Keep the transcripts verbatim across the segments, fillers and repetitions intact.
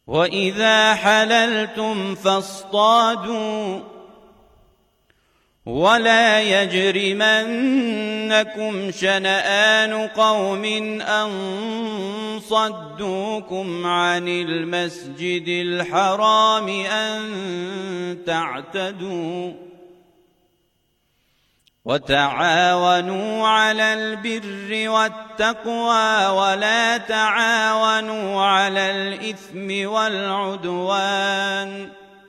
وإذا حللتم فاصطادوا ولا يجرمنكم شنآن قوم أن صدوكم عن المسجد الحرام أن تعتدوا وتعاونوا على البر والتقوى ولا تعاونوا على الإثم والعدوان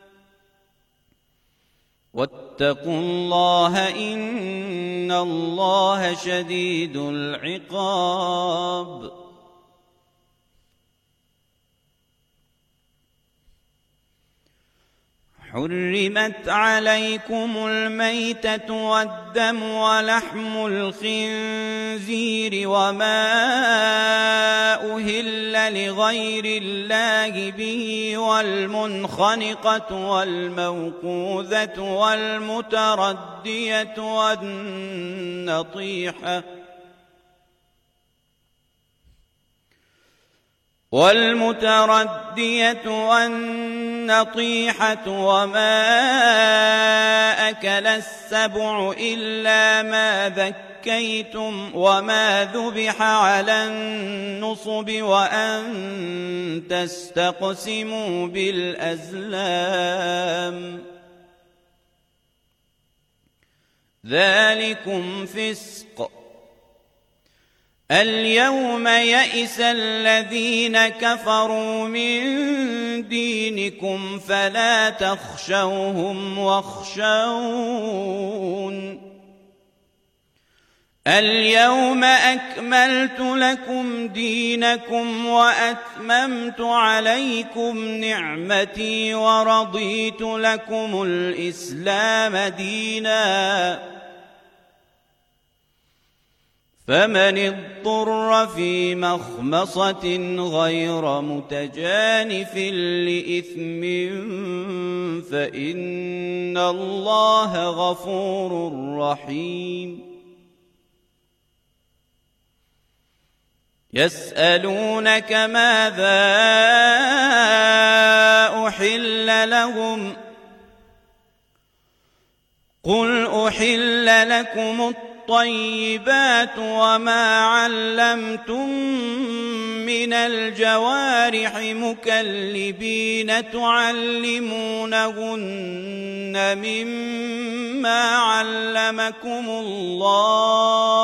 واتقوا الله إن الله شديد العقاب. حرمت عليكم الميتة والدم ولحم الخنزير وما أهل لغير الله به والمنخنقة والموقوذة والمتردية والنطيحة والمتردية والنطيحة وما أكل السبع إلا ما ذكيتم وما ذبح على النصب وأن تستقسموا بالأزلام ذلكم فسق. اليوم يئس الذين كفروا من دينكم فلا تخشوهم واخشون اليوم أكملت لكم دينكم وأتممت عليكم نعمتي ورضيت لكم الإسلام دينا فمن اضطر في مخمصة غير متجانف لإثم فإن الله غفور رحيم. يسألونك ماذا أحل لهم قل أحل لكم الطيب الطيبات وما علمتم من الجوارح مكلبين تعلمونهن مما علمكم الله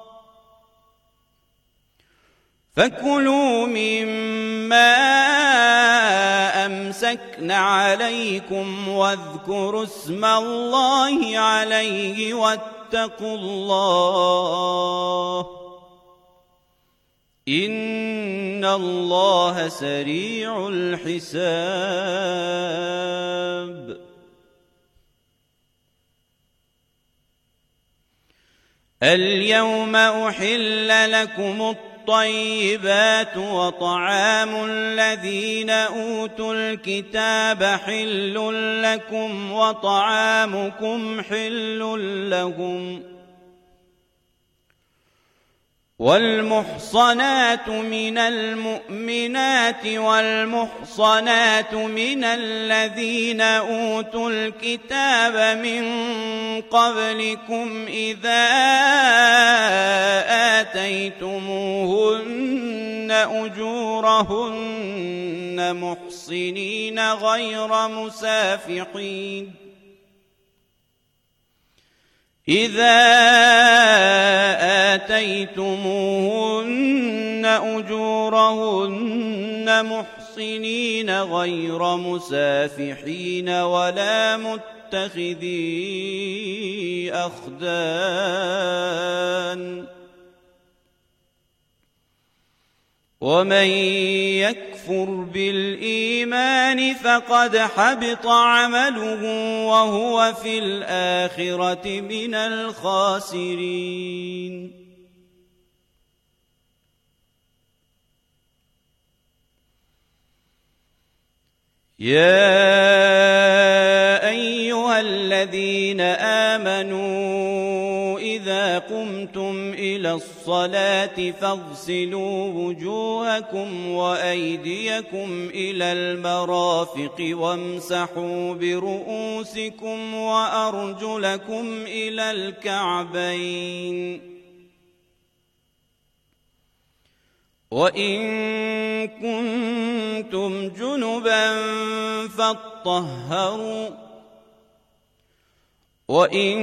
فكلوا مما أمسكن عليكم واذكروا اسم الله عليه واتقوا الله إن الله سريع الحساب. اليوم أحل لكم الطيبات وطعام الذين أوتوا الكتاب حل لكم وطعامكم حل لهم والمحصنات من المؤمنات والمحصنات من الذين أوتوا الكتاب من قبلكم إذا آتيتموهن أجورهن محصنين غير مسافحين إذا آتيتموهن أجورهن محصنين غير مسافحين ولا متخذي أخدان ومن يكفر بالإيمان فقد حبط عمله وهو في الآخرة من الخاسرين. يا أيها الذين آمنوا إذا قمتم إلى إلى الصلاة فاغسلوا وجوهكم وأيديكم إلى المرافق وامسحوا برؤوسكم وأرجلكم إلى الكعبين وإن كنتم جنبا فاطهروا وإن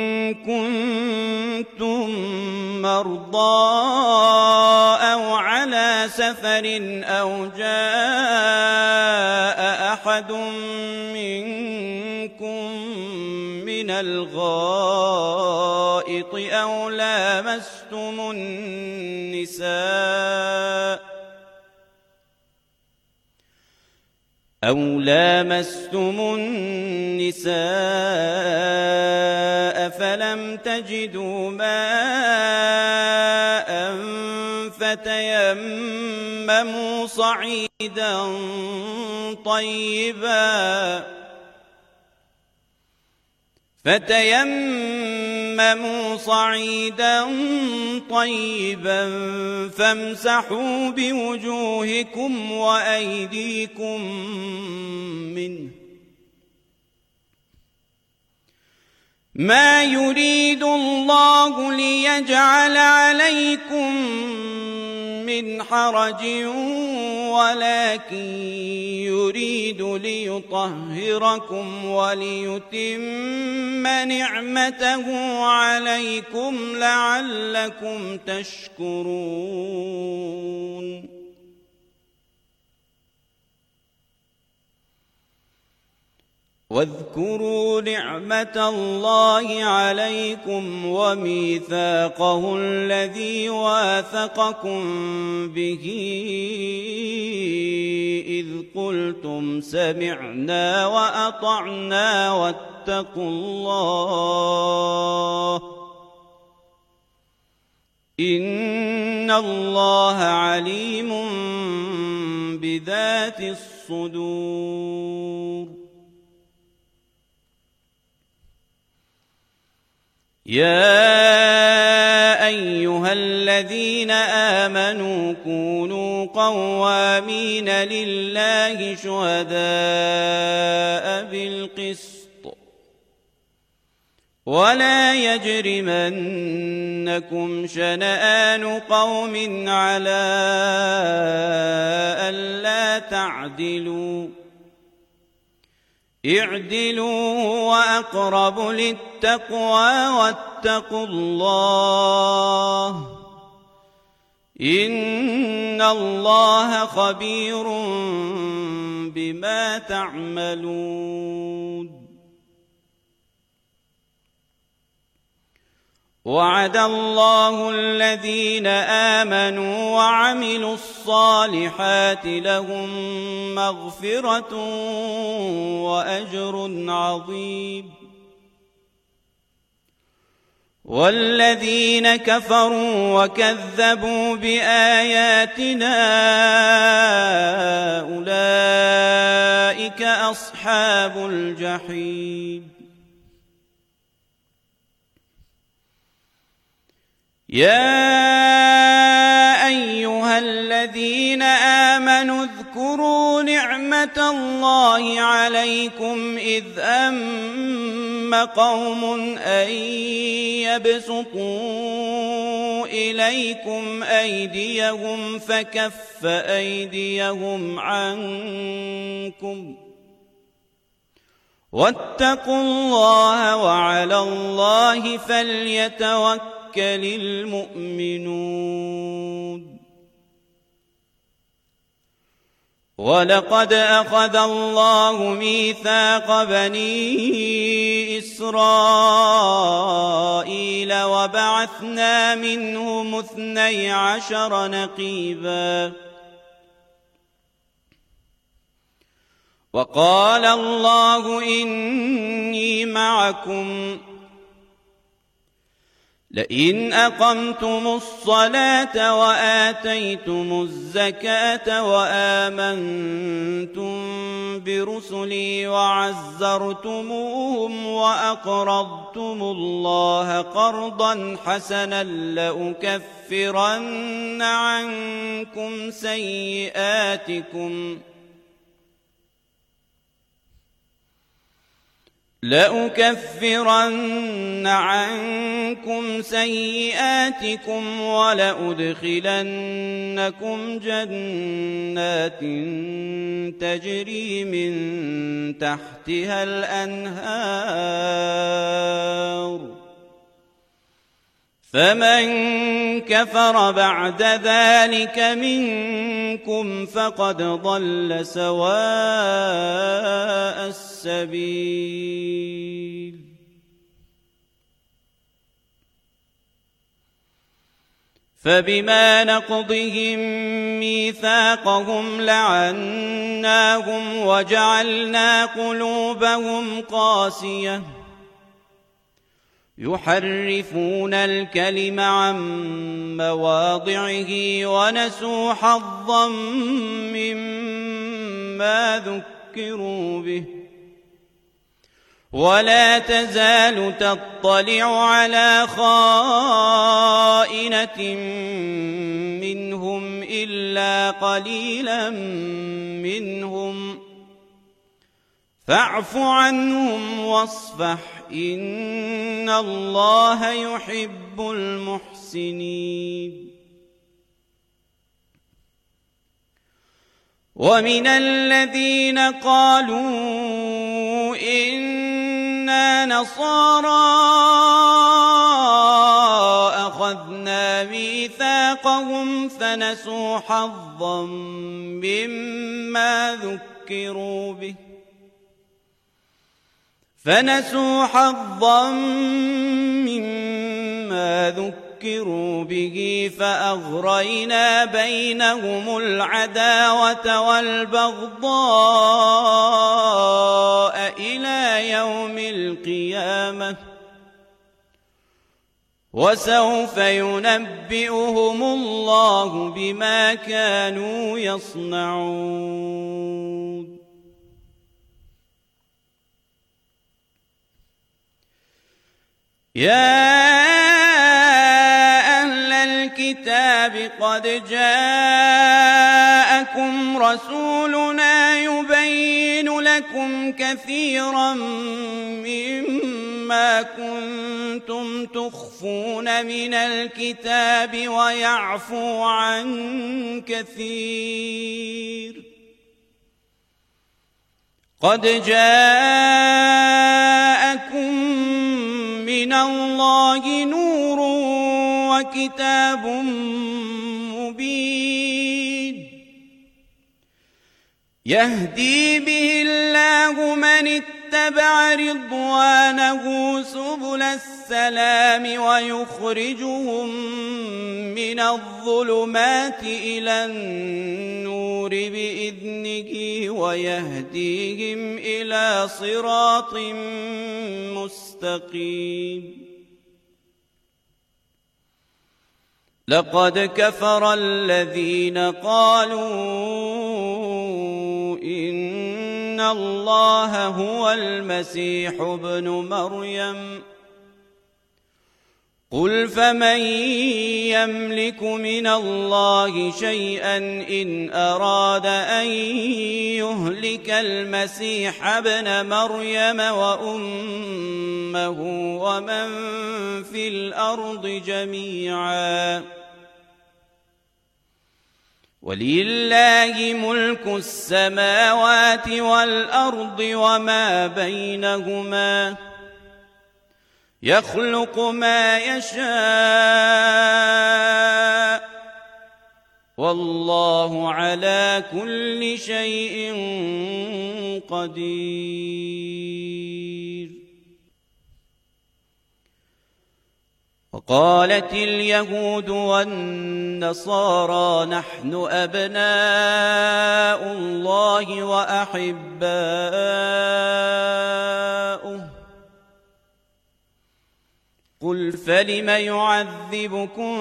كنتم مرضى أو على سفر أو جاء أحد منكم من الغائط أو لامستم النساء أو لامستم النساء فلم تجدوا ماء فتيمموا صعيدا طيبا فتيمموا صعيدا طيبا فامسحوا بوجوهكم وأيديكم منه ما يريد الله ليجعل عليكم من حرج ولكن يريد ليطهركم وليتم نعمته عليكم لعلكم تشكرون واذكروا نعمة الله عليكم وميثاقه الذي واثقكم به إذ قلتم سمعنا وأطعنا واتقوا الله إن الله عليم بذات الصدور يا أيها الذين آمنوا كونوا قوامين لله شهداء بالقسط ولا يجرمنكم شنآن قوم على ألا تعدلوا اعدلوا وأقرب للتقوى واتقوا الله إن الله خبير بما تعملون وعد الله الذين آمنوا وعملوا الصالحات لهم مغفرة وأجر عظيم والذين كفروا وكذبوا بآياتنا أولئك أصحاب الجحيم يا أيها الذين آمنوا اذكروا نعمة الله عليكم إذ أم قوم أن يبسطوا إليكم أيديهم فكف أيديهم عنكم واتقوا الله وعلى الله فليتوكل المؤمنون ولقد أخذ الله ميثاق بني إسرائيل وبعثنا منهم اثني عشر نقيبا وقال الله إني معكم لئن أقمتم الصلاة وآتيتم الزكاة وآمنتم برسلي وعزرتموهم وأقرضتم الله قرضا حسنا لأكفرن عنكم سيئاتكم لأكفرن عنكم سيئاتكم ولأدخلنكم جنات تجري من تحتها الأنهار فمن كفر بعد ذلك منكم فقد ضل سواء السبيل فبما نقضهم ميثاقهم لعناهم وجعلنا قلوبهم قاسية يحرفون الكلم عن مواضعه ونسوا حظا مما ذكروا به ولا تزال تطلع على خائنة منهم إلا قليلا منهم فاعف عنهم واصفح إن الله يحب المحسنين ومن الذين قالوا إنا نصارى أخذنا ميثاقهم فنسوا حظا مما ذكروا به فنسوا حظا مما ذكروا به فأغرينا بينهم العداوة والبغضاء إلى يوم القيامة وسوف ينبئهم الله بما كانوا يصنعون يا أهل الكتاب قد جاءكم رسولنا يبين لكم كثيرا مما كنتم تخفون من الكتاب ويعفو عن كثير قد جاءكم من الله نور وكتاب مبين يهدي به الله من اتبع رضوانه سبل السلام ويخرجهم من الظلمات إلى النور بإذنه ويهديهم إلى صراط مستقيم لقد كفر الذين قالوا إن الله هو المسيح ابن مريم قل فمن يملك من الله شيئا إن أراد أن يهلك المسيح ابن مريم وأمه ومن في الأرض جميعا ولله ملك السماوات والأرض وما بينهما يخلق ما يشاء والله على كل شيء قدير وقالت اليهود والنصارى نحن أبناء الله وأحباؤه قل فلم يعذبكم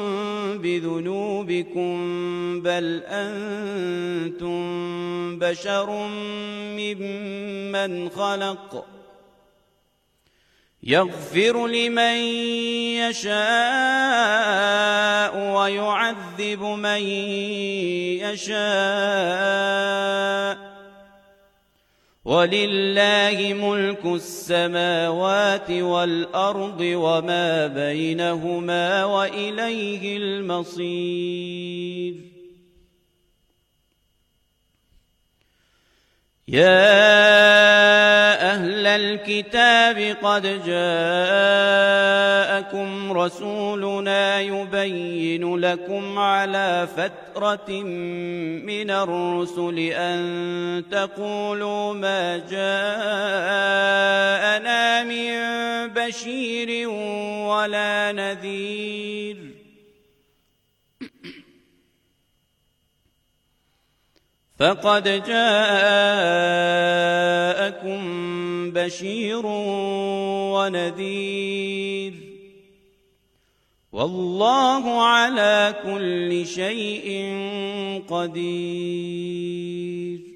بذنوبكم بل أنتم بشر ممن خلق يغفر لمن يشاء ويعذب من يشاء ولله ملك السماوات والأرض وما بينهما وإليه المصير يا أهل الكتاب قد جاءكم رسولنا يبين لكم على فترة من الرسل أن تقولوا ما جاءنا من بشير ولا نذير فقد جاءكم بشير ونذير والله على كل شيء قدير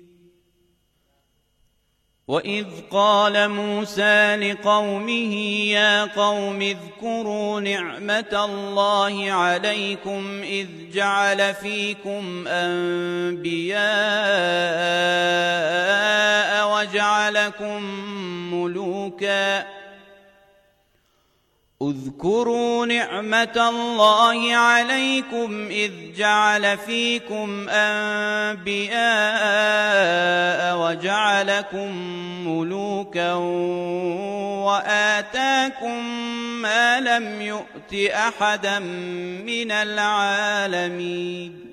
وإذ قال موسى لقومه يا قوم اذكروا نعمة الله عليكم إذ جعل فيكم أنبياء وجعلكم ملوكا اذكروا نعمة الله عليكم إذ جعل فيكم أنبياء وجعلكم ملوكا وآتاكم ما لم يؤت أحدا من العالمين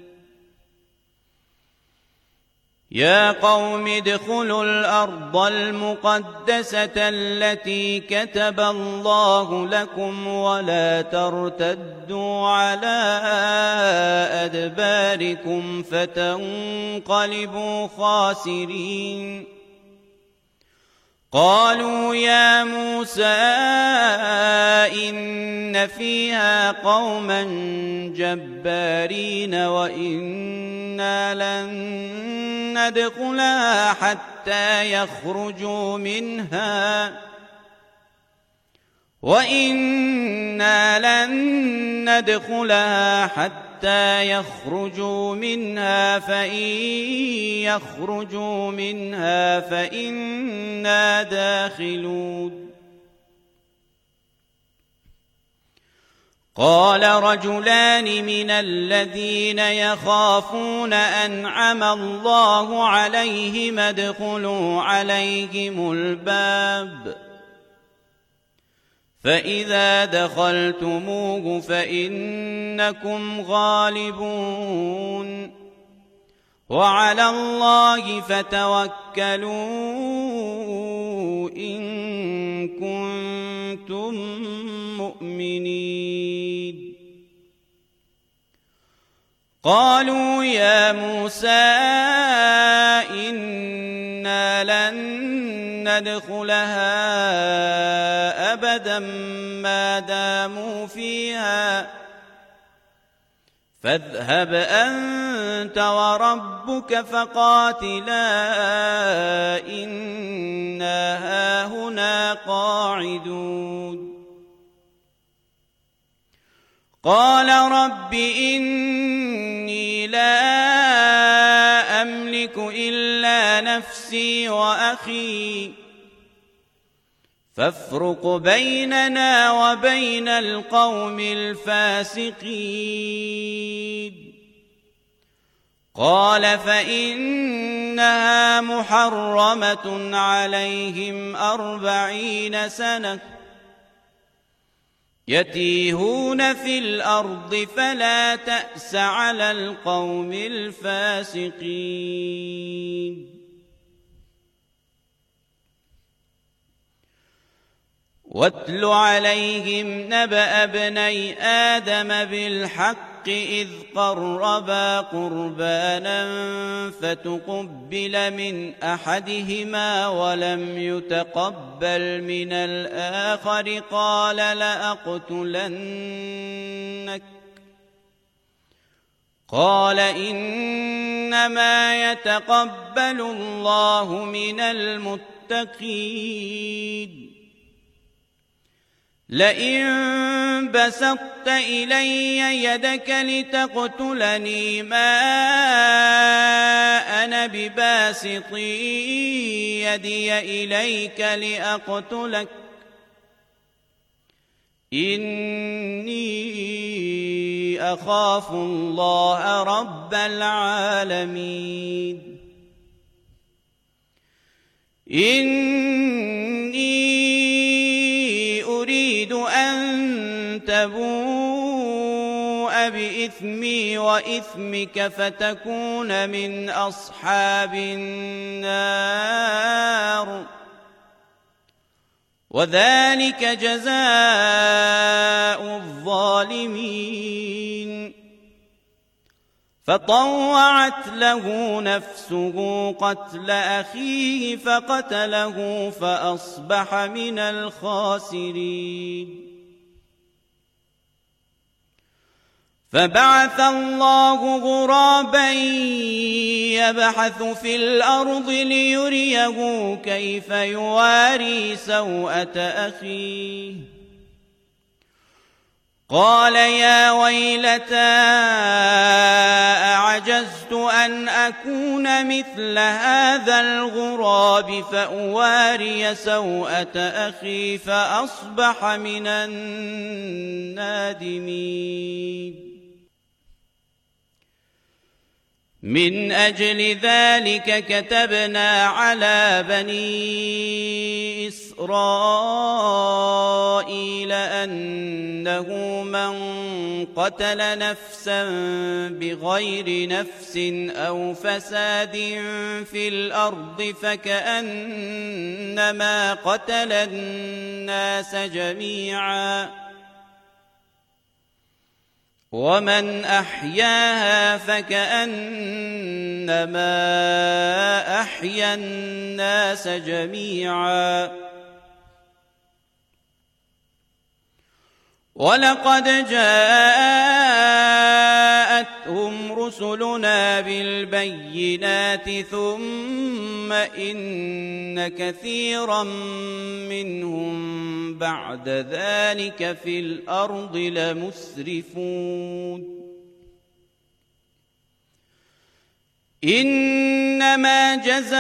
يا قوم ادخلوا الأرض المقدسة التي كتب الله لكم ولا ترتدوا على أدباركم فتنقلبوا خاسرين قالوا يا موسى إن فيها قوما جبارين وإنا لن ندخلها حتى يخرجوا منها وإنا لن ندخلها حتى يخرجوا منها فإن يخرجوا منها فإنا داخلون قال رجلان من الذين يخافون أنعم الله عليهم ادخلوا عليهم الباب فإذا دخلتموه فإنكم غالبون وعلى الله فتوكلوا إن كنتم مؤمنين قالوا يا موسى إنا لن ندخلها أبدا ما داموا فيها فاذهب أنت وربك فقاتلا إنا هاهنا قاعدون قال رب إني لا أملك إلا نفسي وأخي فافرق بيننا وبين القوم الفاسقين قال فإنها محرمة عليهم أربعين سنة يتيهون في الأرض فلا تأس على القوم الفاسقين واتل عليهم نبأ ابني آدم بالحق إذ قربا قربانا فتقبل من أحدهما ولم يتقبل من الآخر قال لأقتلنك قال إنما يتقبل الله من المتقين لئن بسطت إلي يدك لتقتلني ما أنا بباسط يدي إليك لأقتلك إني أخاف الله رب العالمين إني أريد أن تبوء بإثمي وإثمك فتكون من أصحاب النار وذلك جزاء الظالمين فطوعت له نفسه قتل أخيه فقتله فأصبح من الخاسرين فبعث الله غرابا يبحث في الأرض ليريه كيف يواري سوءة أخيه قال يا ويلتى أعجزت أن أكون مثل هذا الغراب فأواري سوءة أخي فأصبح من النادمين من أجل ذلك كتبنا على بني إسرائيل أنه من قتل نفسا بغير نفس أو فساد في الأرض فكأنما قتل الناس جميعا ومن أحياها فكأنما أحيا الناس جميعا ولقد جاءتهم رسلنا بالبينات ثم إن كثيرا منهم بعد ذلك في الأرض لمسرفون إنما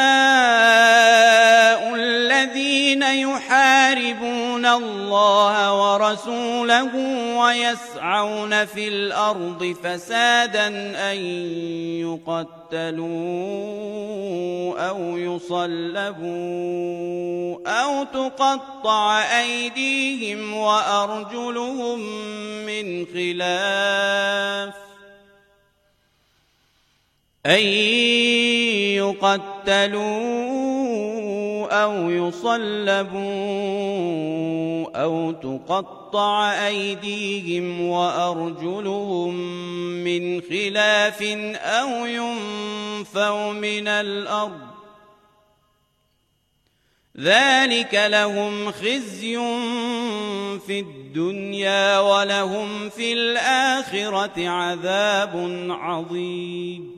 جزاء الذين يحاربون الله ورسوله ويسعون في الأرض فسادا أن يقتلوا أو يصلبوا أو تقطع أيديهم وأرجلهم من خلاف أن يقتلوا أو يصلبوا أو تقطع أيديهم وأرجلهم من خلاف أو ينفوا من الأرض ذلك لهم خزي في الدنيا ولهم في الآخرة عذاب عظيم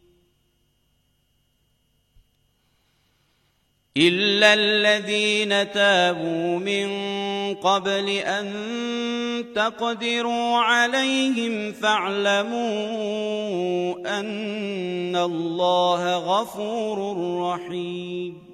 إلا الذين تابوا من قبل أن تقدروا عليهم فاعلموا أن الله غفور رحيم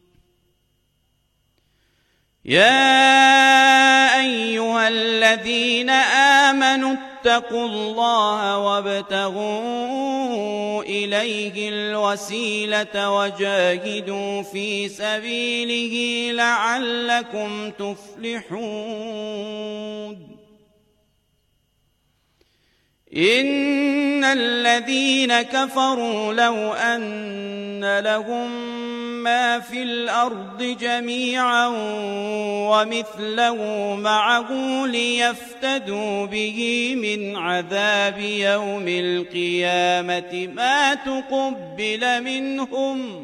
يا أيها الذين آمنوا اتقوا الله وابتغوا إليه الوسيلة وجاهدوا في سبيله لعلكم تفلحون إن الذين كفروا لو أن لهم ما في الأرض جميعا ومثله معه ليفتدوا به من عذاب يوم القيامة ما تقبل منهم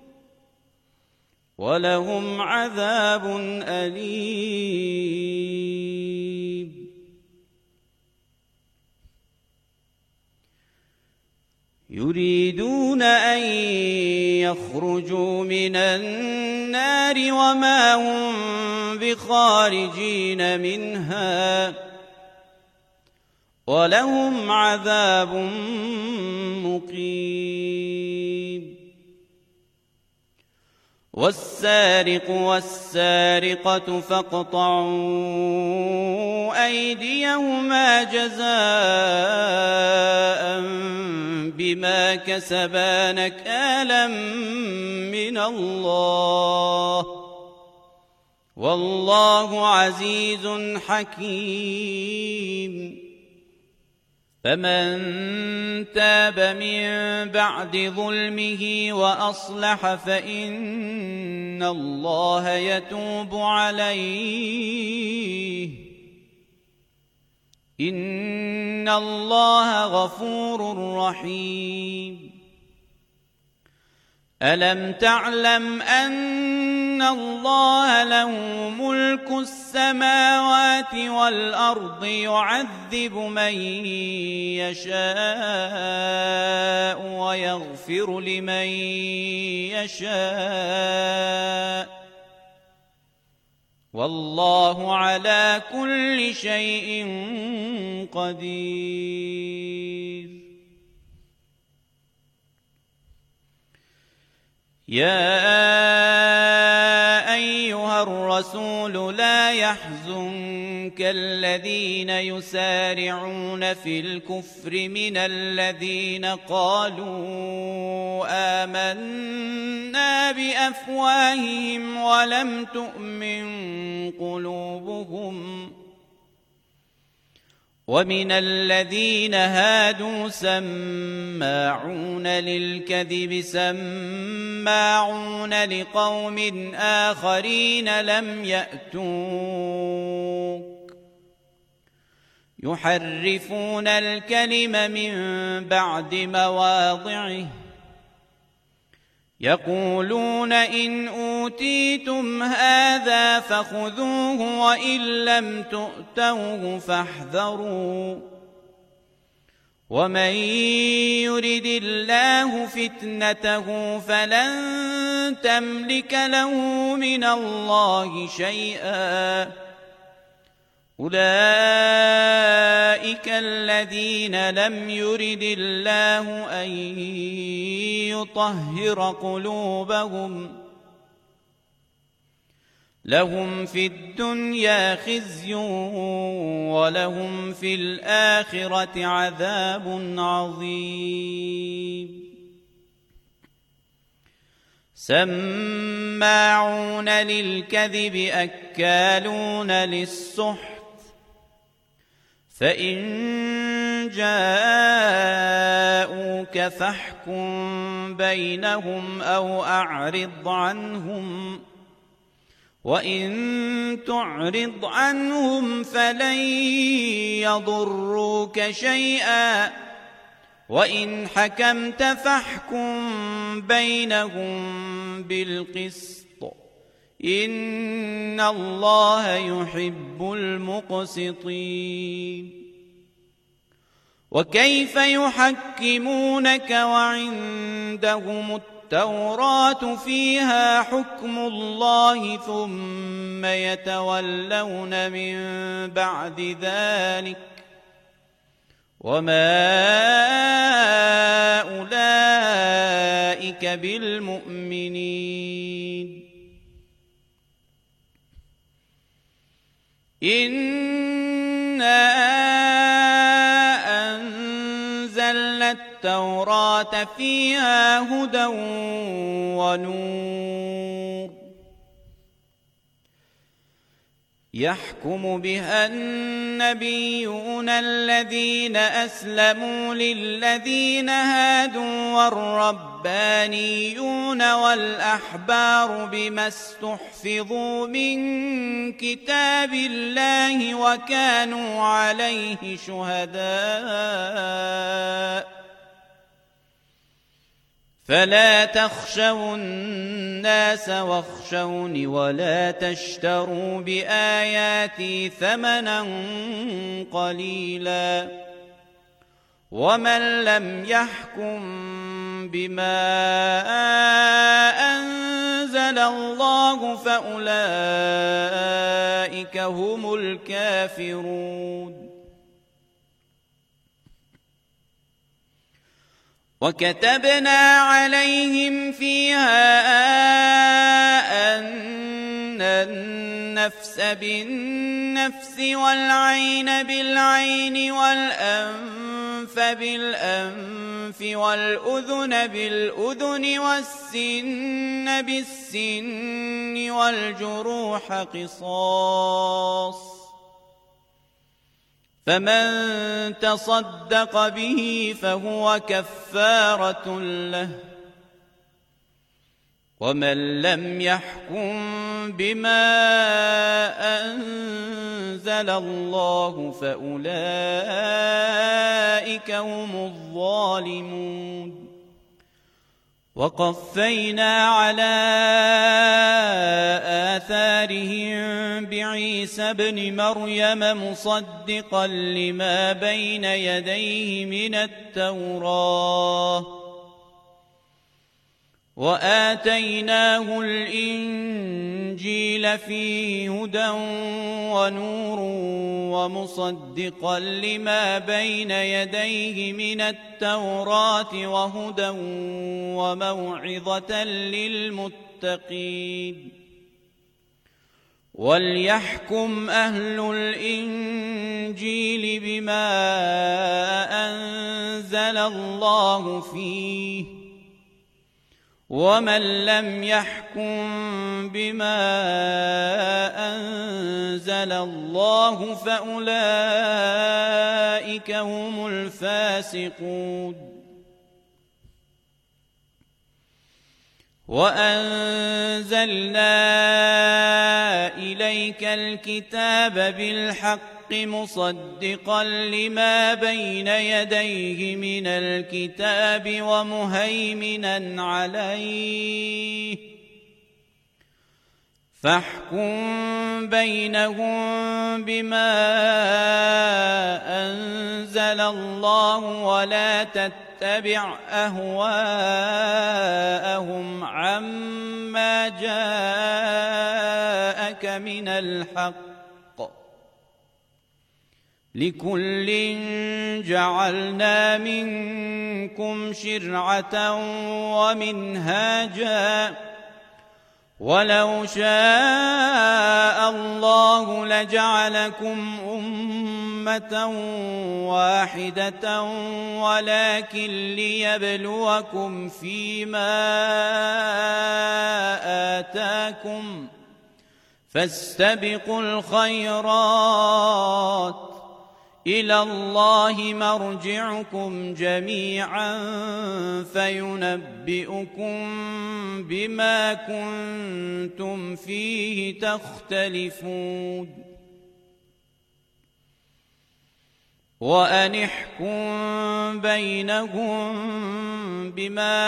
ولهم عذاب أليم. يريدون أن يخرجوا من النار وما هم بخارجين منها ولهم عذاب مقيم. والسارق والسارقة فاقطعوا أيديهما جزاء بما كسبا نكالا من الله والله عزيز حكيم. فمن تاب من بعد ظلمه وأصلح فإن الله يتوب عليه إن الله غفور رحيم. ألم تعلم أن الله له ملك السماوات والأرض يعذب من يشاء ويغفر لمن يشاء والله على كل شيء قدير. يا أيها الرسول لا يحزنك الذين يسارعون في الكفر من الذين قالوا آمنا بأفواههم ولم تؤمن قلوبهم ومن الذين هادوا سماعون للكذب سماعون لقوم آخرين لم يأتوك يحرفون الكلم من بعد مواضعه يقولون إن أوتيتم هذا فخذوه وإن لم تؤتوه فاحذروا ومن يرد الله فتنته فلن تملك له من الله شيئا أولئك الذين لم يرد الله أن يطهر قلوبهم لهم في الدنيا خزي ولهم في الآخرة عذاب عظيم. سماعون للكذب أكالون للسحت فإن جاءوك فاحكم بينهم أو أعرض عنهم وإن تعرض عنهم فلن يضروك شيئا وإن حكمت فاحكم بينهم بالقسط إن الله يحب المقسطين. وكيف يحكمونك وعندهم التوراة فيها حكم الله ثم يتولون من بعد ذلك وما أولئك بالمؤمنين. إنا أنزلنا التوراة فيها هدى ونور يحكم بها النبيون الذين أسلموا للذين هادوا والربانيون والأحبار بما استحفظوا من كتاب الله وكانوا عليه شهداء فلا تخشوا الناس واخشوني ولا تشتروا بآياتي ثمنا قليلا ومن لم يحكم بما أنزل الله فأولئك هم الكافرون. وكتبنا عليهم فيها أن النفس بالنفس والعين بالعين والأنف بالأنف والأذن بالأذن والسن بالسن والجروح قصاص فمن تصدق به فهو كفارة له ومن لم يحكم بما أنزل الله فأولئك هم الظالمون. وقفينا على آثارهم بعيسى ابن مريم مصدقا لما بين يديه من التوراة وآتيناه الإنجيل فيه هدى ونور ومصدقا لما بين يديه من التوراة وهدى وموعظة للمتقين. وليحكم أهل الإنجيل بما أنزل الله فيه ومن لم يحكم بما أنزل الله فأولئك هم الفاسقون. وأنزلنا إليك الكتاب بالحق مصدقا لما بين يديه من الكتاب ومهيمنا عليه فاحكم بينهم بما أنزل الله ولا تتبع أهواءهم عما جاءك من الحق لكل جعلنا منكم شرعة ومنهاجا ولو شاء الله لجعلكم أمة واحدة ولكن ليبلوكم فيما آتاكم فاستبقوا الخيرات إلى الله مرجعكم جميعا فينبئكم بما كنتم فيه تختلفون. وأن احكم بينهم بما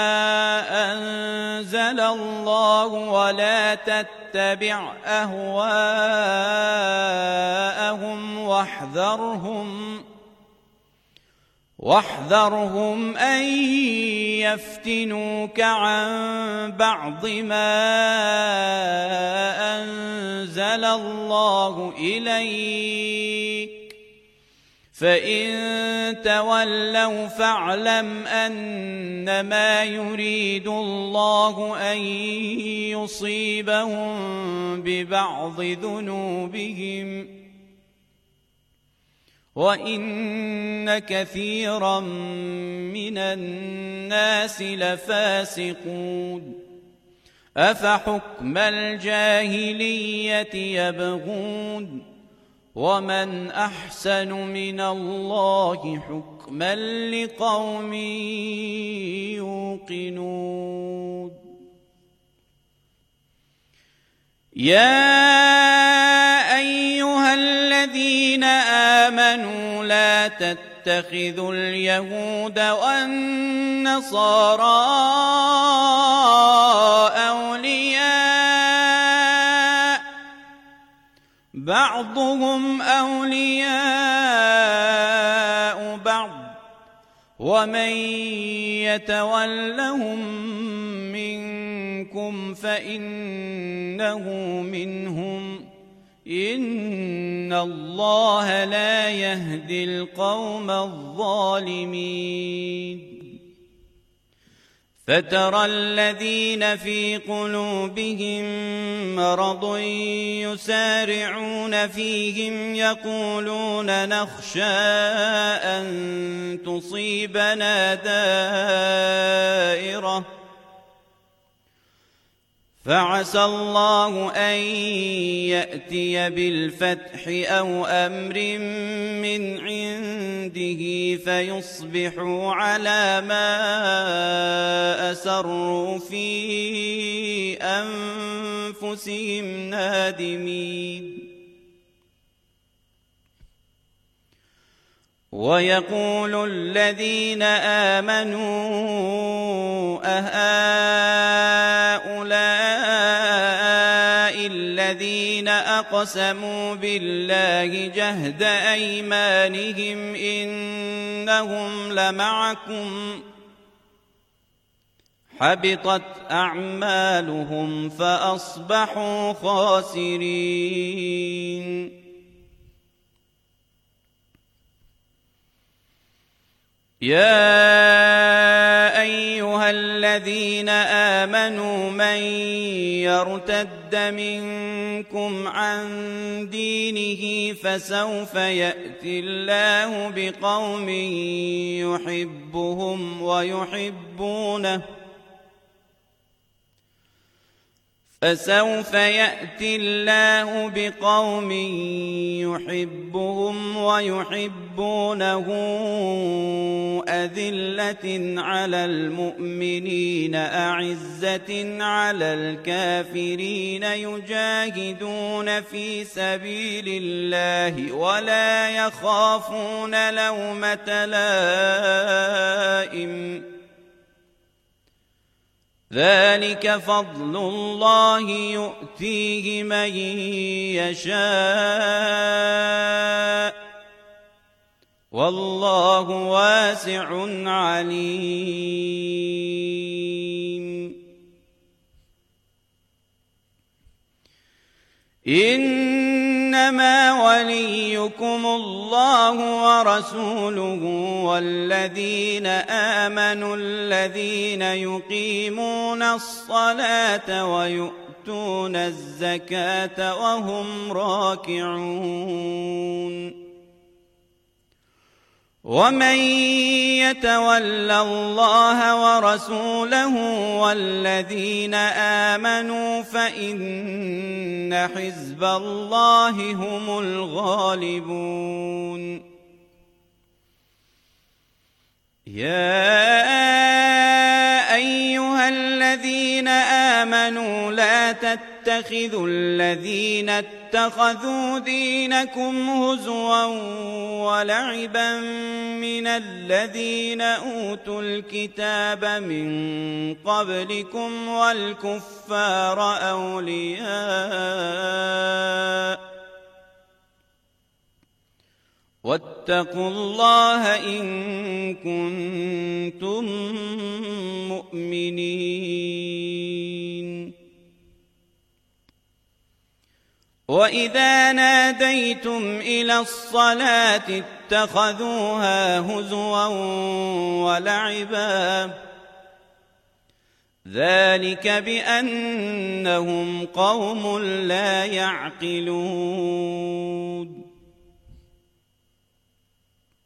أنزل الله ولا تتبع أهواءهم واحذرهم واحذرهم أن يفتنوك عن بعض ما أنزل الله إليك فإن تولوا فاعلم أنما يريد الله أن يصيبهم ببعض ذنوبهم وإن كثيرا من الناس لفاسقون. أفحكم الجاهلية يبغون ومن أحسن من الله حكما لقوم يوقنون يا أيها الذين آمنوا لا تتخذوا اليهود والنصارى أولياء بعضهم أولياء بعض ومن يتولهم منكم فإنه منهم إن الله لا يهدي القوم الظالمين فترى الذين في قلوبهم مرض يسارعون فيهم يقولون نخشى أن تصيبنا دائرة فعسى الله أن يأتي بالفتح أو أمر من عنده فيصبحوا على ما أسروا في أنفسهم نادمين ويقول الذين آمنوا أهؤلاء الذين أقسموا بالله جهد أيمانهم إنهم لمعكم حبطت أعمالهم فأصبحوا خاسرين يا أيها الذين آمنوا من يرتد منكم عن دينه فسوف يأتي الله بقوم يحبهم ويحبونه فسوف يأتي الله بقوم يحبهم ويحبونه أذلة على المؤمنين أعزة على الكافرين يجاهدون في سبيل الله ولا يخافون لومة لائم ذلك فضل الله يؤتيه من يشاء والله واسع عليم إنما وليكم الله ورسوله والذين آمنوا الذين يقيمون الصلاة ويؤتون الزكاة وهم راكعون ومن يتول الله ورسوله والذين آمنوا فإن حزب الله هم الغالبون يا أيها الذين آمنوا لا تتخذوا الذين اتخذوا دينكم هزوا ولعبا من الذين أوتوا الكتاب من قبلكم والكفار أولياء واتقوا الله إن كنتم مؤمنين وإذا ناديتم إلى الصلاة اتخذوها هزوا ولعبا ذلك بأنهم قوم لا يعقلون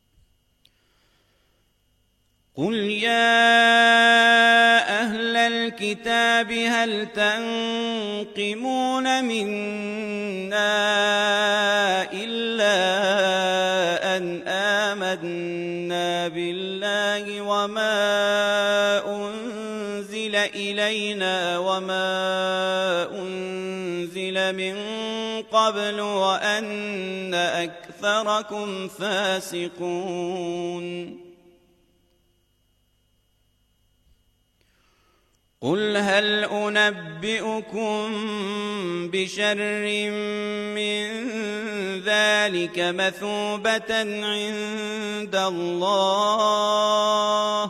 قل يا أهل الكتاب هل تنقمون منا إلا أن آمنا بالله وما أنزل إلينا وما أنزل من قبل وأن أكثركم فاسقون. قل هل أنبئكم بشر من ذلك مثوبة عند الله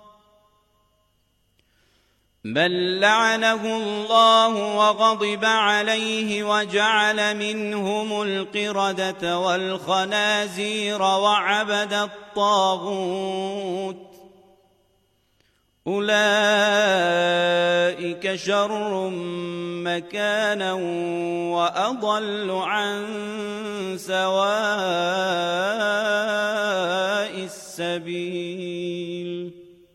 بل لعنه الله وغضب عليه وجعل منهم القردة والخنازير وعبد الطاغوت أولئك شر مكانا وأضل عن سواء السبيل.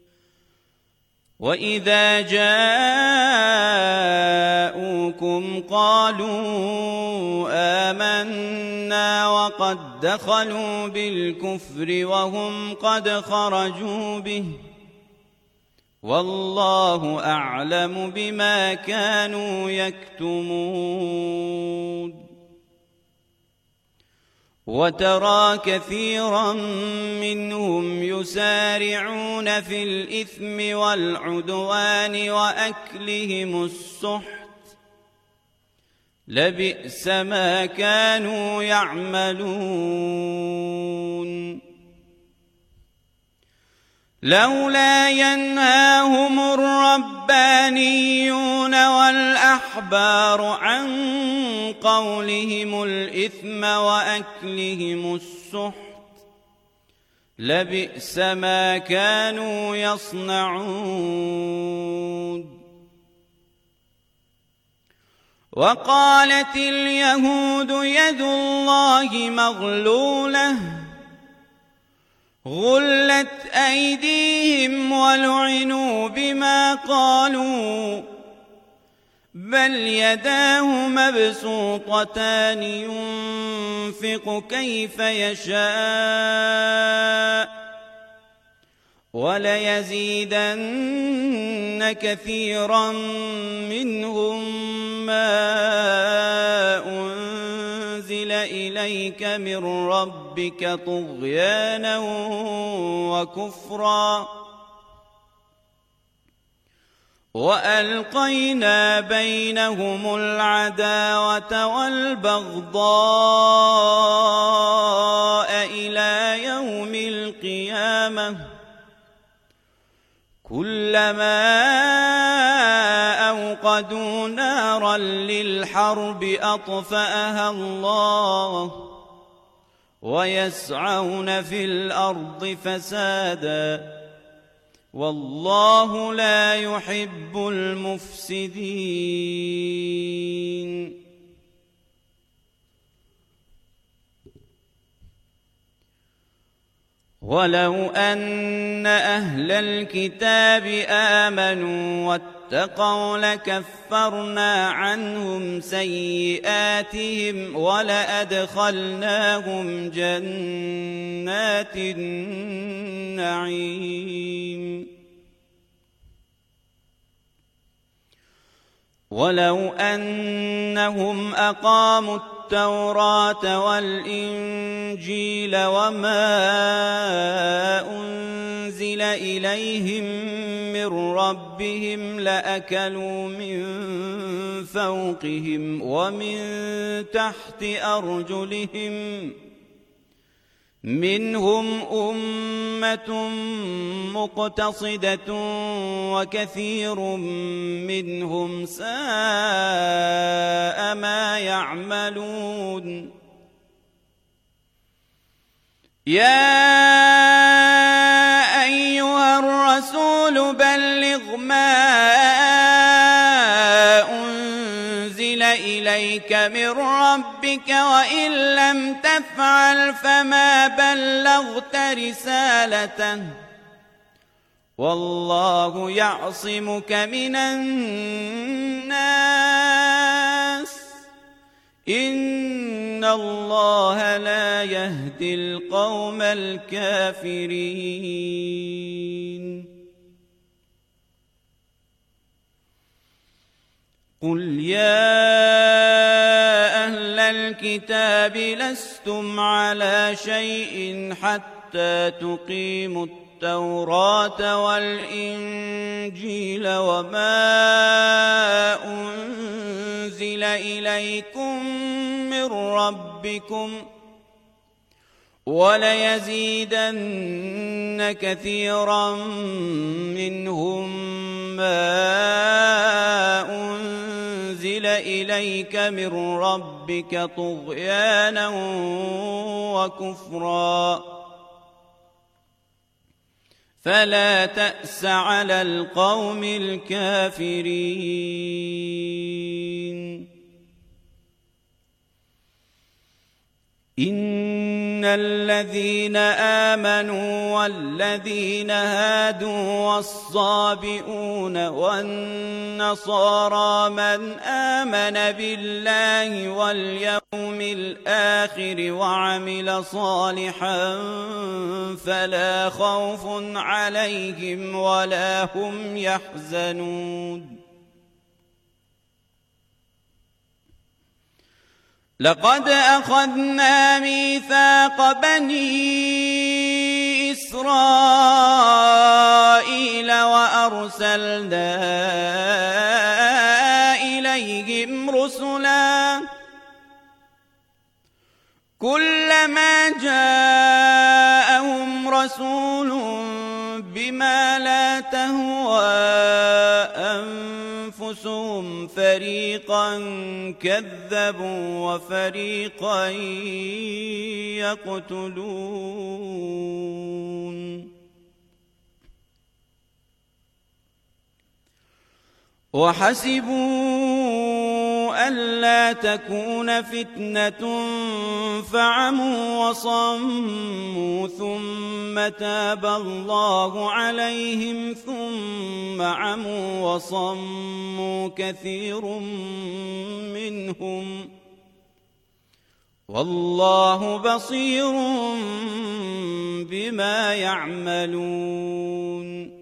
وإذا جاءوكم قالوا آمنا وقد دخلوا بالكفر وهم قد خرجوا به والله أعلم بما كانوا يكتمون. وترى كثيرا منهم يسارعون في الإثم والعدوان وأكلهم السحت لبئس ما كانوا يعملون. لولا ينهاهم الربانيون والأحبار عن قولهم الإثم وأكلهم السحت لبئس ما كانوا يصنعون. وقالت اليهود يد الله مغلولة غلت أيديهم ولعنوا بما قالوا بل يداه مبسوطتان ينفق كيف يشاء وليزيدن كثيرا منهم ما أنزل إليك من ربك طغيانا وكفرا وألقينا بينهم العداوة والبغضاء إلى يوم القيامة كلما أوقدوا نارا للحرب أطفأها الله ويسعون في الأرض فسادا والله لا يحب المفسدين. ولو أن أهل الكتاب آمنوا واتقوا لكفرنا عنهم سيئاتهم ولأدخلناهم جنات النعيم. ولو أنهم أقاموا التوراة والإنجيل وما أنزل إليهم من ربهم لأكلوا من فوقهم ومن تحت أرجلهم منهم أمة مقتصدة وكثير منهم ساء ما يعملون. يا أيها الرسول بلغ ما أنزل إليك من ربك وإن لم تفعل فما بلغت رسالته والله يعصمك من الناس إن الله لا يهدي القوم الكافرين قل يا أهل الكتاب لستم على شيء حتى تقيموا التوراة والإنجيل وما أنزل إليكم من ربكم وليزيدن كثيرا منهم ما أنزل إليك من ربك طغيانا وكفرا فلا تأس على القوم الكافرين إن الذين آمنوا والذين هادوا والصابئون والنصارى من آمن بالله واليوم الآخر وعمل صالحا فلا خوف عليهم ولا هم يحزنون لقد أخذنا ميثاق بني إسرائيل وأرسلنا إليهم رسلا كلما جاءهم رسول بما لا تهوى أنفسهم فريقا كذبوا وفريقا يقتلون وحسبوا ألا تكون فتنة فعموا وصموا ثم تاب الله عليهم ثم عموا وصموا كثير منهم والله بصير بما يعملون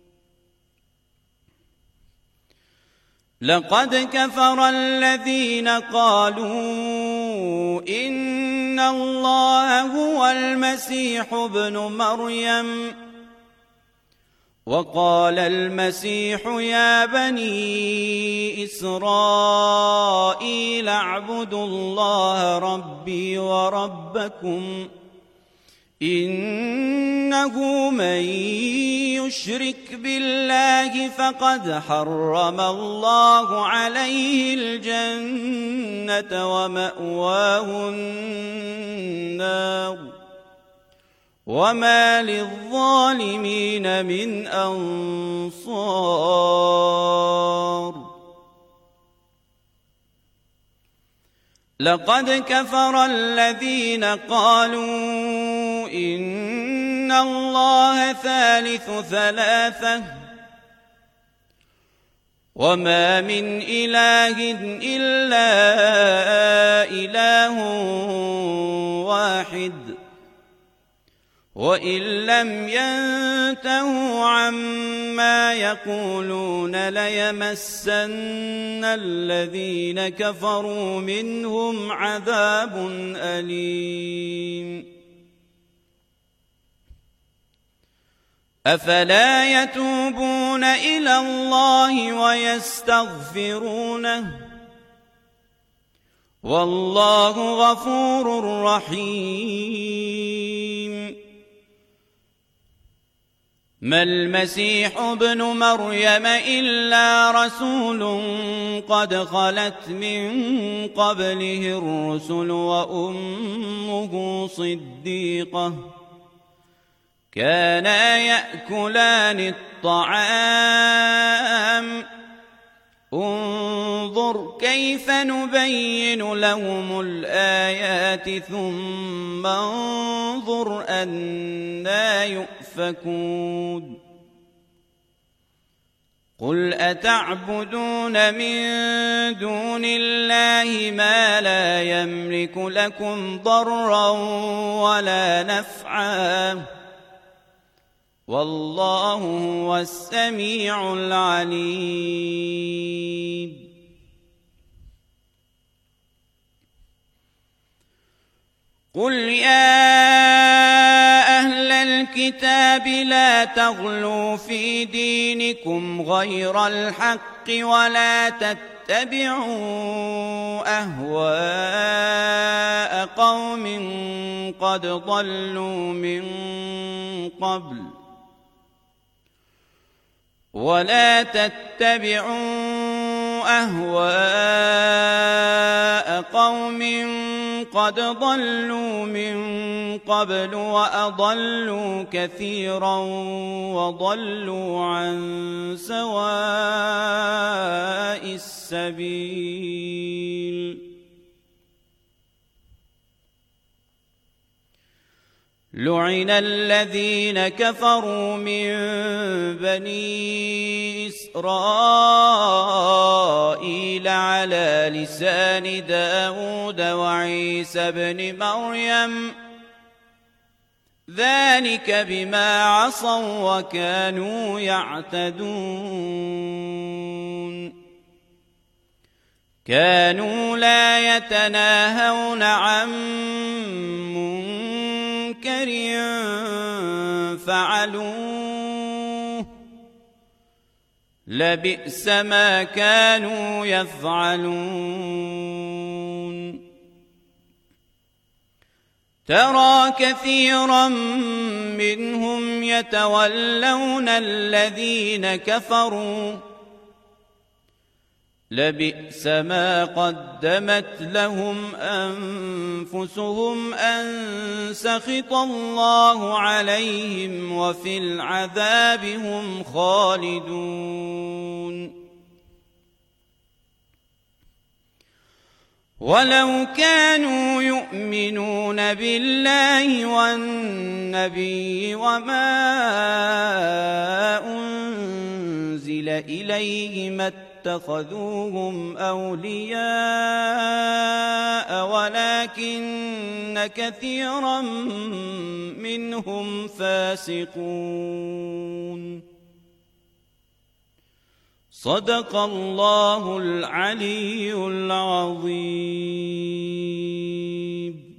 لقد كفر الذين قالوا إن الله هو المسيح ابن مريم وقال المسيح يا بني إسرائيل اعبدوا الله ربي وربكم إنه من يشرك بالله فقد حرم الله عليه الجنة ومأواه النار وما للظالمين من أنصار لقد كفر الذين قالوا إن الله ثالث ثلاثة وما من إله إلا إله واحد وإن لم ينتهوا عما يقولون ليمسن الذين كفروا منهم عذاب أليم أفلا يتوبون إلى الله ويستغفرونه والله غفور رحيم ما المسيح ابن مريم إلا رسول قد خلت من قبله الرسل وأمه صديقة كانا يأكلان الطعام انظر كيف نبين لهم الآيات ثم انظر أنى يؤفكون قل أتعبدون من دون الله ما لا يملك لكم ضرا ولا نفعا والله هو السميع العليم قل يا أهل الكتاب لا تغلوا في دينكم غير الحق ولا تتبعوا أهواء قوم قد ضلوا من قبل ولا تتبعوا أهواء قوم قد ضلوا من قبل وأضلوا كثيرا وضلوا عن سواء السبيل لعن الذين كفروا من بني إسرائيل على لسان داود وعيسى بن مريم ذلك بما عصوا وكانوا يعتدون كانوا لا يتناهون عن منكر فعلوه لبئس ما كانوا يفعلون ترى كثيرا منهم يتولون الذين كفروا لبئس ما قدمت لهم أنفسهم أن سخط الله عليهم وفي العذاب هم خالدون ولو كانوا يؤمنون بالله والنبي وما أنزل إليه ما اتخذوهم أولياء ولكن كثيرا منهم فاسقون صدق الله العلي العظيم.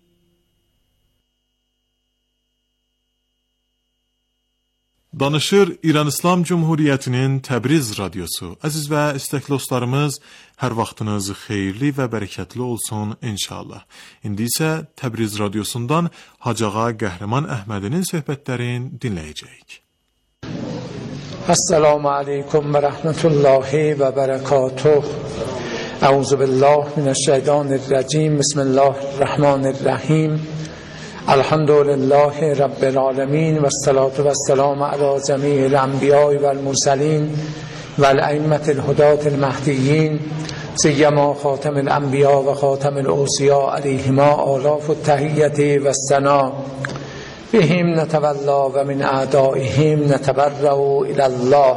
Danışır İran İslam Cumhuriyyətinin Təbriz radiosu. Əziz və istəkli dostlarımız, hər vaxtınız xeyirli və bərəkətli olsun inşallah. İndi isə Təbriz radiosundan Hacıağa Qəhrəman Əhmədinin söhbətlərini dinləyəcəyik. Assalamu aleykum və rəhmətullahi və bərəkatuh. Əuzu billah minəşşeytanirracim. Bismillahirrahmanirrahim. Elhamdülillahi Rabbil alemin ve salatu ve selamu ala cemi'il enbiya'i vel mursalin vel a'immetil hudatil mahdiyyin siyyama khatamil enbiya ve khatamil awsiya aleyhima alafut tahiyyati ve sena bihim netevalla ve min a'daihim neteberra'u ilallah.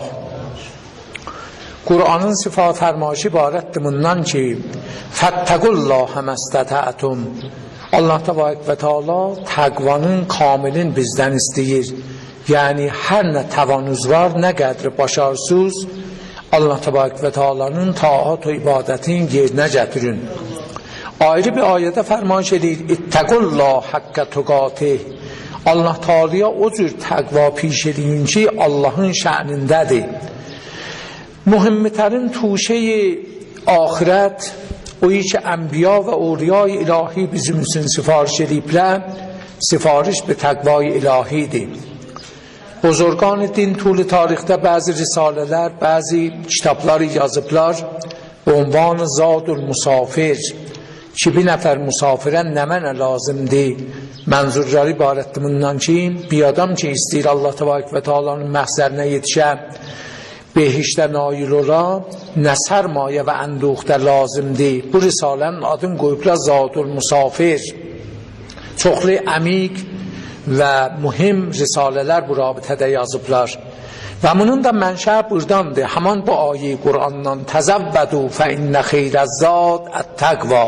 Kur'an'ın sıfat fermaşı ibarettir bundan ki fettekullaha mestata'tum. Allah Tebarek ve Teala təqvanın kamilin bizdən istəyir. Yəni hər nə təvanuz var, nə qədri başarsız, Allah Tebarek ve Teala'nın taat və ibadətini yerinə gətirin. Ayrı bir ayədə fərman edir: İttəqullah haqqə tuqatih. Allah Teala'ya o cür təqva piş edin ki, Allah'ın şənindədir. Mühimmetlərin tuşeyi ahirət o ki enbiya ve awliyay ilahi bizim için sifariş edipler, sifariş bir takvay ilahidir. Buzurgan din tuli tarihte bazı risaleler, bazı kitapları yazıplar, unvan Zadul Musafir, ki bir nefer musafirən nə mənə lazımdır? Mənzurları ibarətdir bundan ki, bir adam ki istəyir Allah Tebarek ve Teala'nın məhzərinə yetişə, behişdə nail ola, nə sərmayə və ənduxdə lazımdır. Bu risalənin adını qoyublar Zadul Musafir. Çoxlu əmik və mühim risalələr bu rabitədə yazıblar. Və bunun da mənşəi burdandır. Həman bu ayə Qur'andan təzəvvədu fə innə xeyrəzzad ət-təqva.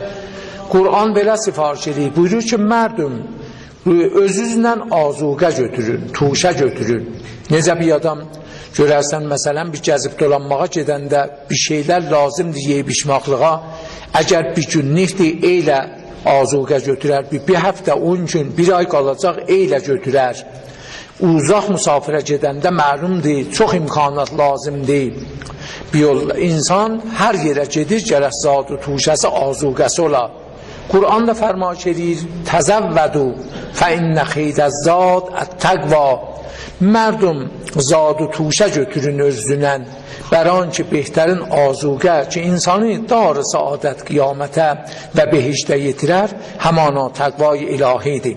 Qur'an belə sifariş edir. Buyurur ki, mərdüm, özünüzlə azuqə götürün, tuşə götürün. Necə bir adam görərsən, məsələn, bir gəzib dolanmağa gedəndə bir şeylər lazımdır yeyib içmaqlığa. Əgər bir günlükdir, eylə azuqə götürər. Bir, bir həftə, on gün, bir ay qalacaq, eylə götürər. Uzaq musafirə gedəndə məlumdur, çox imkanat lazımdır. Bir yol, insan hər yerə gedir, gərək zad-ı tuşəsi, azuqəsi ola. Qur'an da fərmaş edir, təzəvvədu fə innə xeyrəzzad ət-təqva. Mərdum, zad-ı tuşə götürün özünən, bəran ki, behtərin azuqə ki, insanı dar-ı saadət qiyamətə və behişdə yetirər, həmana təqvay ilahidir.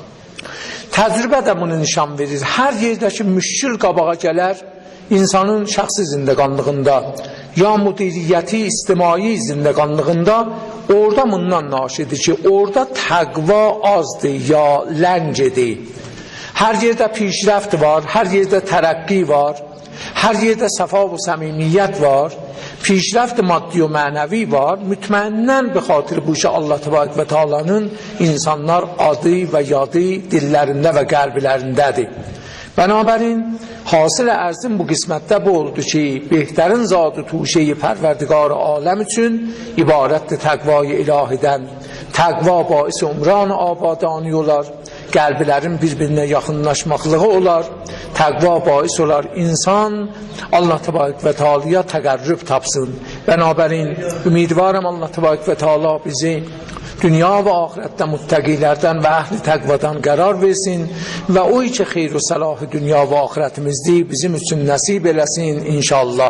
Təcrübə də bunu nişan verir. Hər yerdəki müşkül qabağa gələr, insanın şəxsi zindəqanlığında, ya müdiriyyəti, ictimai zindəqanlığında, orada bundan naşidir ki, orada təqva azdır, ya ləngidir. Hər yerdə pişrəft var, hər yerdə tərəqqi var, hər yerdə səfa və səmimiyyət var, pişrəft maddi və mənəvi var. Mütməinnən bi xatir bu işə Allah təbarək və Teala'nın insanlar adı və yadı dillərində və qəlblərindədir. Bənabərin, hasil ərzin bu qismətdə bu oldu ki, behtərin zad-ı tuşeyi pərverdigar aləm üçün ibarətdir təqvayı ilahidən. Təqva baisi umran abadani olar, qəlblərin bir-birinə yaxınlaşmaqlığı olar, təqva bais olar, insan Allah təbarək və Teala'ya təqərrüb tapsın. Bənabərin, ümidvarım Allah təbarək və Teala bizi dünya və axirətdə muttəqilərdən və əhli təqvadan qərar versin və o ki xeyr-u salahı dünya və axirətimizdir, bizim üçün nəsib eləsin inşallah.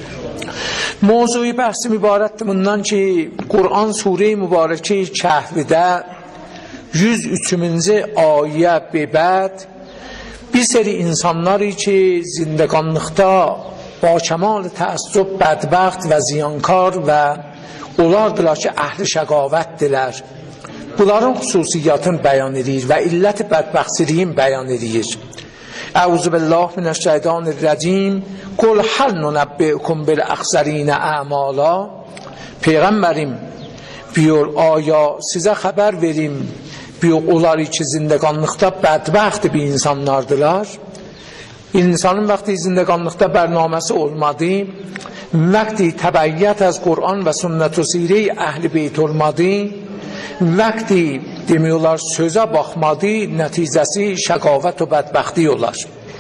Mövzuyu bəhsi mübarətdir bundan ki, Qur'an Sure-i Mübarəki Kəhvdə yüz üçüncü ayə bebəd bir seri insanları ki, zindəqanlıqda ba kəmal təəssüb, bədbəxt və ziyankar və onlardılar ki, əhli şəqavətdirlər. Bunların xüsusiyyətini bəyan edir və illət-i bədbəxtsiliyin bəyan edir. Əuzubillah minəşşeytanirracim. Qul həl nunəbbi'kum bil əxsərinə əmala. Peyğəmbərim, buyur, aya sizə xəbər verim, buyur, onları ki, zindəqanlıqda bədbəxt bir insanlardılar. İnsanın vaxtı zindəqanlıqda bərnaməsi olmadı, vaxtı təbəyyət az Qur'an və sünnət-ü sirə-i əhl-i beyt olmadı, vaxtı demiyorlar sözə baxmadı, nəticəsi şəqavət və bədbəxti olar.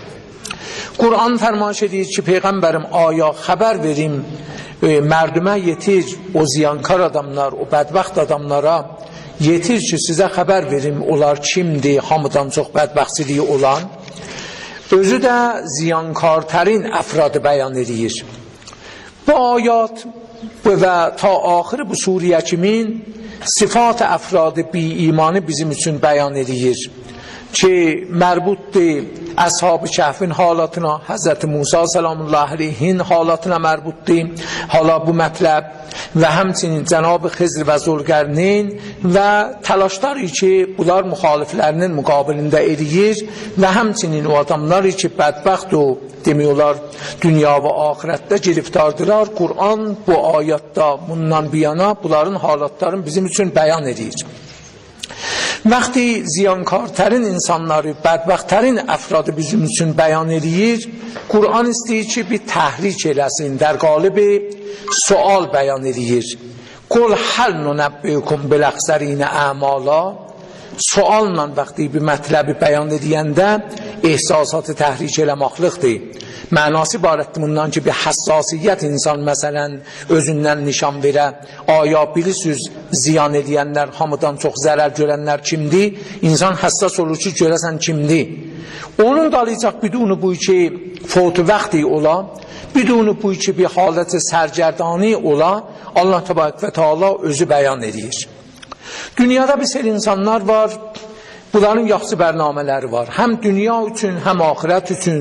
Qur'an fərmaş edir ki, Peyğəmbərim, aya xəbər verim, e, mərdümə yetir, o ziyankar adamlar, o bədbəxt adamlara yetir ki, sizə xəbər verim, onlar kimdir, hamıdan çox bədbəxtsiliyi olan. Özü də ziyankartərin əfradı bəyan edir. Bu ayat və ta axırı bu suriyə kimin sifat əfradı bi imanı bizim üçün bəyan edir ki, mərbuddur Əshab-ı Kəhfin halatına, Həzrəti Musa salamullahi aleyhin halatına mərbuddur. Hala bu mətləb və həmçinin Cənab-ı Xizr və Zülqərneyn və təlaşları ki, bunlar müxaliflərinin müqabilində eləyir və həmçinin o adamları ki, bədbəxt o demiyorlar, dünya və axirətdə giriftardılar. Qur'an bu ayətdə bundan biyana bunların halatlarını bizim üçün bəyan edir. Vaxtı ziyankartərin insanları, bədbəxtərin əfradı bizim üçün bəyan edir, Qur'an istəyir ki, bir təhrik eləsin, در قالب sual bəyan edir. Qul həl nunəbbi'kum bil əxsərinə əmala. Sualla vaxtı bir mətləbi bəyan edəndə ehsasatı təhrik eləmaqlıqdır. Mənası ibarətdir bundan ki, bir həssasiyyət insan məsələn özündən nişan verə, aya bilirsiniz ziyan edənlər, hamıdan çox zərər görənlər kimdir? İnsan həssas olur ki, görəsən kimdir? Onun dalayacaq bidunu bu ki, fotu vaxtı ola, bidunu bu ki, bir halət sərgərdani ola, Allah təbarək və Teala özü bəyan edir. Dünyada bir sel insanlar var, bunların yaxşı bərnamələri var. Həm dünya üçün, həm axirət üçün,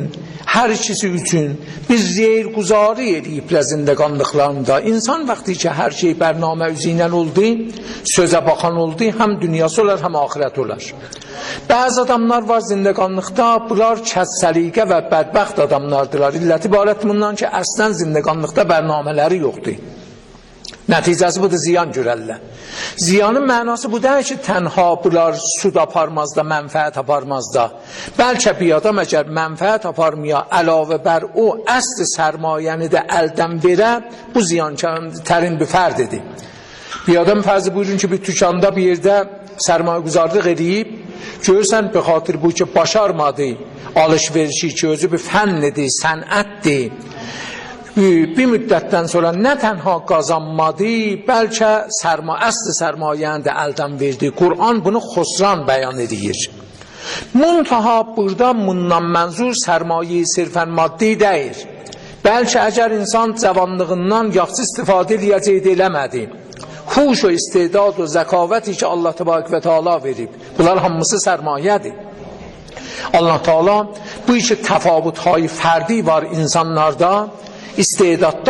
hər ikisi üçün biz zeyrguzari ediblər zindəqanlıqlarında. İnsan vaxtı ki, hər şey bərnamə üzüynən oldu, sözə baxan oldu, həm dünyası olar, həm ahirət olar. Bəzi adamlar var zindəqanlıqda, bunlar kəs-səliqə və bədbəxt adamlardılar. İlləti ibarət bundan ki, əslən zindəqanlıqda bərnamələri yoxdur. Nəticəsi budur, ziyan görərlər. Ziyanın mənası bu deyil ki, tənha bunlar sud aparmazda, mənfəət aparmazda. Bəlkə bir adam əgər mənfəət aparmaya, əlavə bər o əsl sərmayəni də əldən verə, bu ziyankərin bir fərdidir. Bir adam fərzi buyurun ki, bir tükanda bir yerdə sərmayə quzarlıq edib, görürsən, bir xatir bu ki, başarmadı, alış-verişi ki, özü bir fənnidir, sənətdir. Bir müddətdən sonra nə tənha qazanmadı, bəlkə sərma, əsl sərmayəni də əldən verdi. Qur'an bunu xosran bəyan edir. Muntaha burada bundan mənzur sərmayeyi sirfən maddi deyir. Bəlkə əgər insan cavanlığından yaxşı istifadə eləyəcək eləmədi. Huş o istedad o zəkavəti ki Allah təbarək və Teala verib. Bunlar hamısı sərmayədir. Allah Teala bu işi təfavütهای fərdi var insanlarda, istedadda